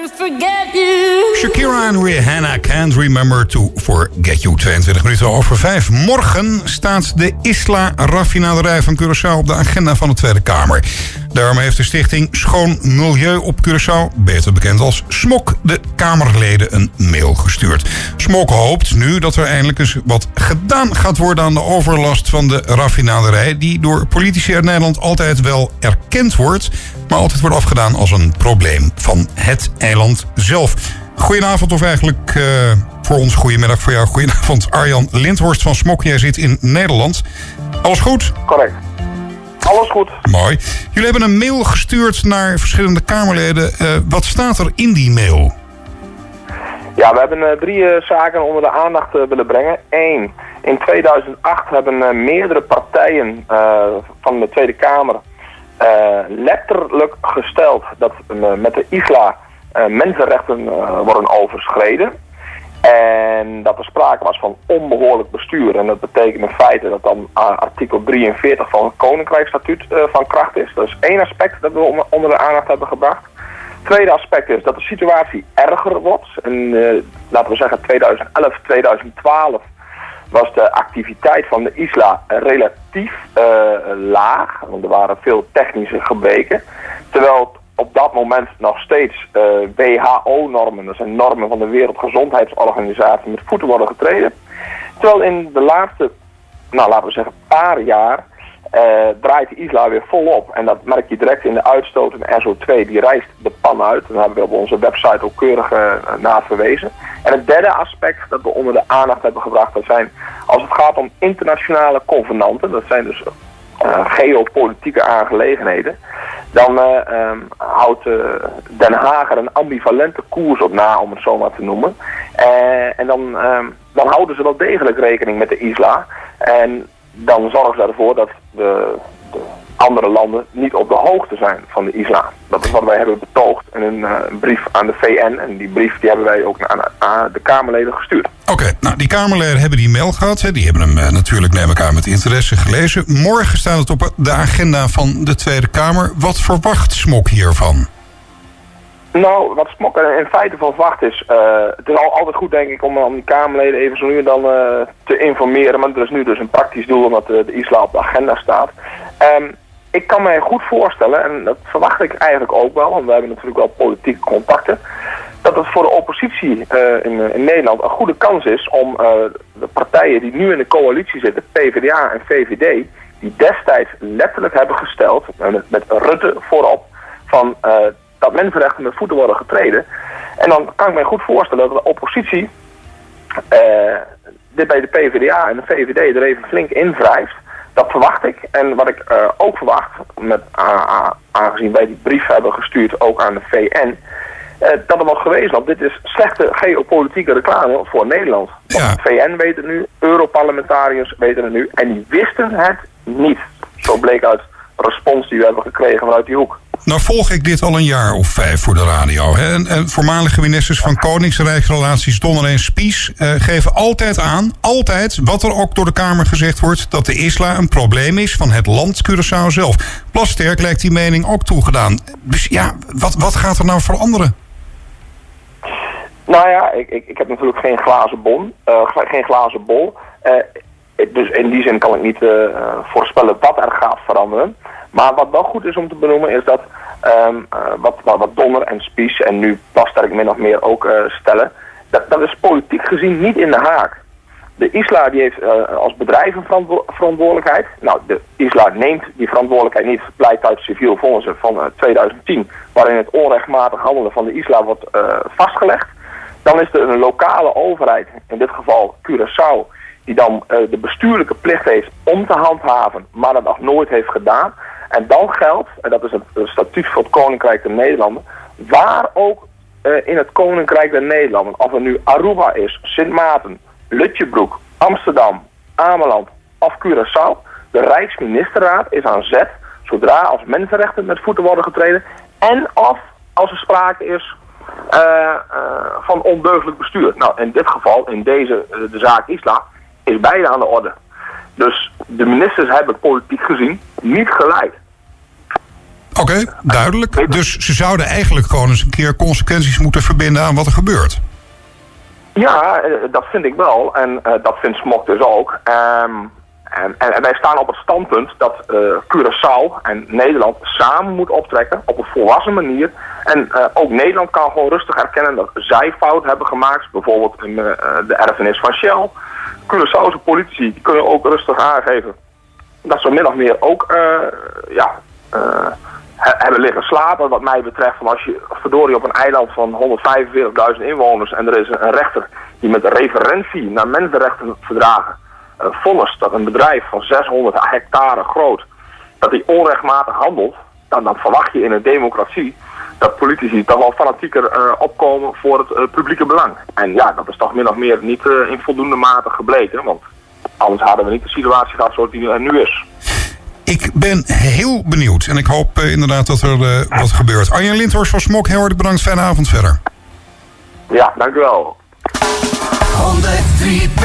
Shakira en Rihanna, Can't Remember to Forget You. 22 minuten over 5. Morgen staat de Isla-raffinaderij van Curaçao op de agenda van de Tweede Kamer. Daarmee heeft de stichting Schoon Milieu op Curaçao, beter bekend als SMOK, de Kamerleden een mail gestuurd. SMOK hoopt nu dat er eindelijk eens wat gedaan gaat worden aan de overlast van de raffinaderij, die door politici uit Nederland altijd wel erkend wordt, maar altijd wordt afgedaan als een probleem van het eiland zelf. Goedenavond, of eigenlijk voor ons goedemiddag, voor jou goedenavond. Arjan Lindhorst van SMOK, jij zit in Nederland. Alles goed? Correct. Alles goed. Mooi. Jullie hebben een mail gestuurd naar verschillende Kamerleden. Wat staat er in die mail? Ja, we hebben 3 zaken onder de aandacht willen brengen. 1. In 2008 hebben meerdere partijen van de Tweede Kamer letterlijk gesteld dat met de ISLA mensenrechten worden overschreden. En dat er sprake was van onbehoorlijk bestuur. En dat betekent in feite dat dan artikel 43 van het Koninkrijksstatuut van kracht is. Dat is 1 aspect dat we onder de aandacht hebben gebracht. Tweede aspect is dat de situatie erger wordt. En laten we zeggen 2011, 2012 was de activiteit van de ISLA relatief laag. Want er waren veel technische gebreken. Terwijl op dat moment nog steeds WHO-normen, dat zijn normen van de Wereldgezondheidsorganisatie, met voeten worden getreden. Terwijl in de laatste, laten we zeggen, paar jaar draait de ISLA weer volop. En dat merk je direct in de uitstoot. En SO2 die rijst de pan uit. Daar hebben we op onze website ook keurig naar verwezen. En het derde aspect dat we onder de aandacht hebben gebracht, dat zijn, als het gaat om internationale convenanten, dat zijn dus geopolitieke aangelegenheden, dan houdt Den Haag er een ambivalente koers op na, om het zo maar te noemen. En dan houden ze wel degelijk rekening met de ISLA. En dan zorgen ze ervoor dat de andere landen niet op de hoogte zijn van de ISLA. Dat is wat wij hebben betoogd in een brief aan de VN. En die brief die hebben wij ook aan de Kamerleden gestuurd. Oké, die Kamerleden hebben die mail gehad. Hè? Die hebben hem natuurlijk neem ik aan met interesse gelezen. Morgen staat het op de agenda van de Tweede Kamer. Wat verwacht SMOK hiervan? Nou, wat SMOK in feite van verwacht is, het is altijd goed denk ik om die Kamerleden even zo nu en dan te informeren. Maar er is nu dus een praktisch doel omdat de ISLA op de agenda staat. Ik kan mij goed voorstellen, en dat verwacht ik eigenlijk ook wel, want we hebben natuurlijk wel politieke contacten, dat het voor de oppositie in Nederland een goede kans is om de partijen die nu in de coalitie zitten, PvdA en VVD, die destijds letterlijk hebben gesteld, met Rutte voorop, van dat mensenrechten met voeten worden getreden. En dan kan ik mij goed voorstellen dat de oppositie dit bij de PvdA en de VVD er even flink in wrijft. Dat verwacht ik. En wat ik ook verwacht, aangezien wij die brief hebben gestuurd ook aan de VN, dat er wordt gewezen op dit is slechte geopolitieke reclame voor Nederland. Ja. Want de VN weet het nu, Europarlementariërs weten het nu en die wisten het niet. Zo bleek uit de respons die we hebben gekregen vanuit die hoek. Nou volg ik dit al een jaar of 5 voor de radio. Hè? En voormalige ministers van Koningsrijksrelaties, Donner en Spies, geven altijd aan, altijd, wat er ook door de Kamer gezegd wordt, dat de ISLA een probleem is van het land Curaçao zelf. Plasterk lijkt die mening ook toegedaan. Dus ja, wat gaat er nou veranderen? Nou ja, ik heb natuurlijk geen glazen bol. Dus in die zin kan ik niet voorspellen wat er gaat veranderen. Maar wat wel goed is om te benoemen is dat wat Donner en Spies en nu Plasterk min of meer ook stellen, dat is politiek gezien niet in de haak. De ISLA die heeft als bedrijf een verantwoordelijkheid. Nou, de ISLA neemt die verantwoordelijkheid niet, blijkt uit civiel vonnissen van 2010, waarin het onrechtmatig handelen van de ISLA wordt vastgelegd. Dan is er een lokale overheid, in dit geval Curaçao, die dan de bestuurlijke plicht heeft om te handhaven, maar dat nog nooit heeft gedaan. En dan geldt, en dat is het statuut voor het Koninkrijk der Nederlanden, waar ook in het Koninkrijk der Nederlanden, of het nu Aruba is, Sint Maarten, Lutjebroek, Amsterdam, Ameland of Curaçao, de Rijksministerraad is aan zet, zodra als mensenrechten met voeten worden getreden en of als er sprake is van ondeugdelijk bestuur. Nou, in dit geval, in de zaak ISLA, is beide aan de orde. Dus de ministers hebben politiek gezien niet gelijk. Oké, duidelijk. Dus ze zouden eigenlijk gewoon eens een keer consequenties moeten verbinden aan wat er gebeurt. Ja, dat vind ik wel. En dat vindt Smok dus ook. En wij staan op het standpunt dat Curaçao en Nederland samen moeten optrekken op een volwassen manier. En ook Nederland kan gewoon rustig erkennen dat zij fout hebben gemaakt. Bijvoorbeeld in de erfenis van Shell. Curaçaose politici kunnen ook rustig aangeven dat ze min of meer ook hebben liggen slapen. Wat mij betreft, van als je verdorie op een eiland van 145.000 inwoners en er is een rechter die met referentie naar mensenrechtenverdragen vonnis dat een bedrijf van 600 hectare groot, dat die onrechtmatig handelt, dan verwacht je in een democratie dat politici toch wel fanatieker opkomen voor het publieke belang. En ja, dat is toch min of meer niet in voldoende mate gebleken, want anders hadden we niet de situatie gehad zoals die er nu is. Ik ben heel benieuwd en ik hoop inderdaad dat er wat gebeurt. Arjen Lindhorst van Smok, heel hartelijk bedankt. Fijne avond verder. Ja, dank u wel. 103.